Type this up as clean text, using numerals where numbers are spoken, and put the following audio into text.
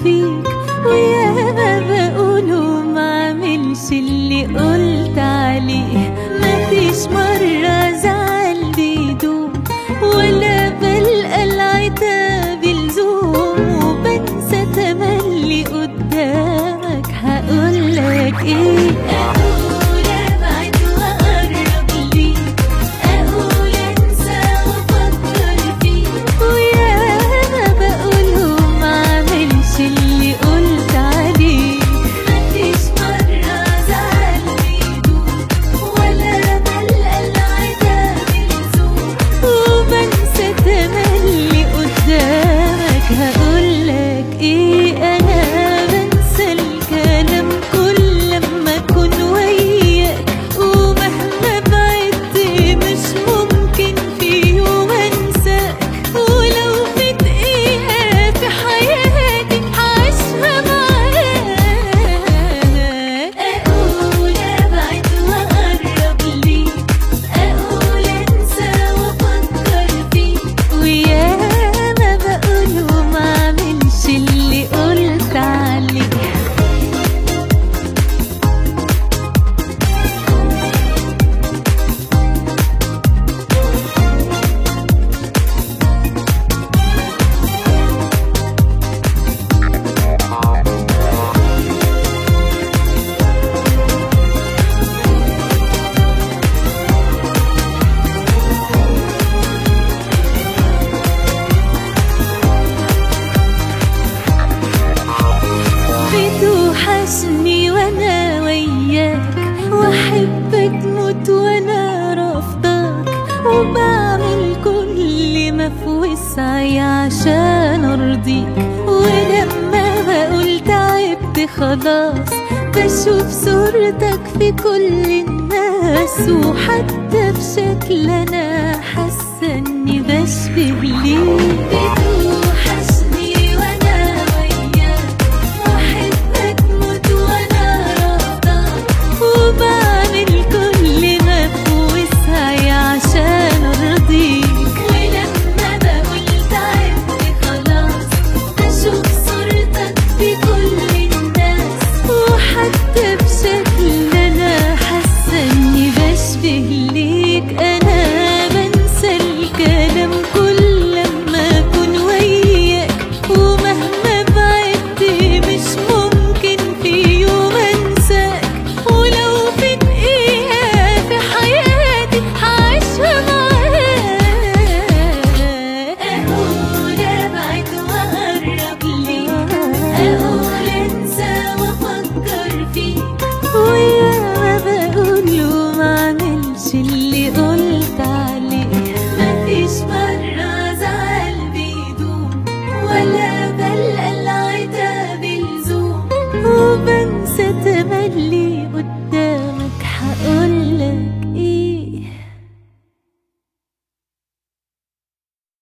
فيك، وياما بقوله معملش اللي قلت عليه. مفيش مرة زعل بيدوم ولا بلقى العتاب يلزوم، وبنسى تملي قدامك هقولك ايه. اقول ابعد واقرب ليك، اقول انسى وافكر فيك، وياما بقوله معملش اللي قلت عليه. مفيش مرة زعل بيدوم ولا بلقى العتاب يلزوم، وبنسى تملي قدامك هقولك ايه. انا بنسى الكلام كل لما اكون وياك، ومهما بعدت مش ممكن في يوم انساك، ولو في دقيقة في حياتي هعيشها معاك. اقول ابعد واقرب ليك، اقول انسى وافكر فيك، وياما بقول ومعملش اللي قلت عليه. بتوحشني وانا وياك، واحبك موت وانا رافضاك، وبعمل كل ما في وسعي عشان ارضيك. ولما بقول تعبت خلاص بشوف صورتك في كل الناس، وحتى في شكل انا